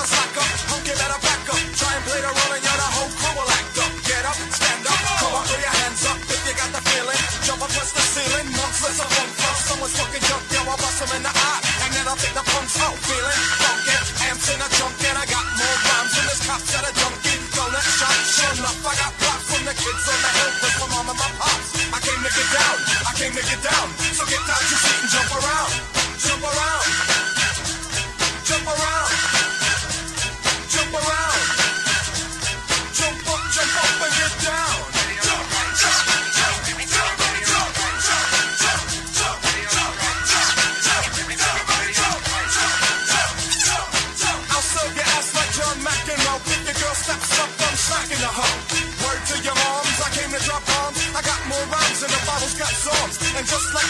a slack up, punk, you better back up. Try and play the role and you're the whole crew will act up. Get up, stand up, come on, throw your hands up if you got the feeling. Jump up, touch the ceiling, monsters of funk. Someone's fucking junk, yo, I'll bust them in the eye. And then I'll take the punks out, feeling funky. Amps in a trunk and I got more rhymes than this cops at a junkie. Donut shop, sure enough, I got props from the kids on the hill. Cause my mom and my pops, I came to get down, I came to get down. So get down your seat and jump around, jump around, jump around, jump around, jump up and get down. I'll serve your ass like John McEnroe. If your girl steps up, I'm smacking the hoe. Word to your moms, I came to drop bombs. I got more rhymes than the Bible's got songs. And just like